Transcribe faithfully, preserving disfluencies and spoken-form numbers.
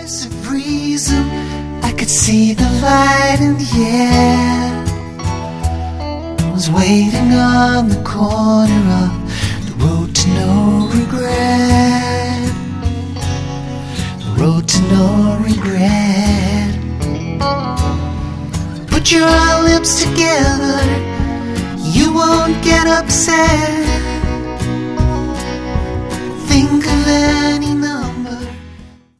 voice of reason, I could see the light in the air. I was waiting on the corner of the road to no regret. The road to no regret. Put your lips together, you won't get upset.